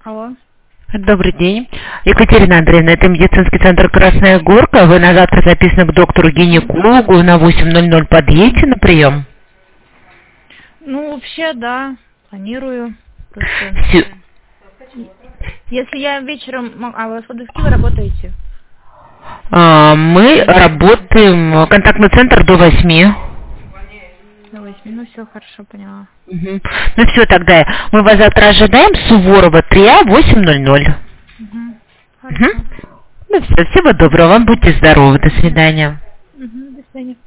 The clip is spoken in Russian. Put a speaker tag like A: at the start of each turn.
A: Алло.
B: Добрый день. Екатерина Андреевна, это медицинский центр «Красная Горка». Вы на завтра записаны к доктору-гинекологу на 8:00. Подъедете на прием?
A: Ну, вообще, да, планирую. Просто...
B: Всё.
A: Если я вечером... А вы с вы работаете?
B: Мы работаем, контактный центр до 8.
A: До 8, ну все, хорошо, поняла.
B: Угу. Ну все, тогда мы вас завтра ожидаем. Суворова 3А, 8:00.
A: Хорошо.
B: Ну все, всего доброго вам, будьте здоровы, до свидания.
A: До свидания.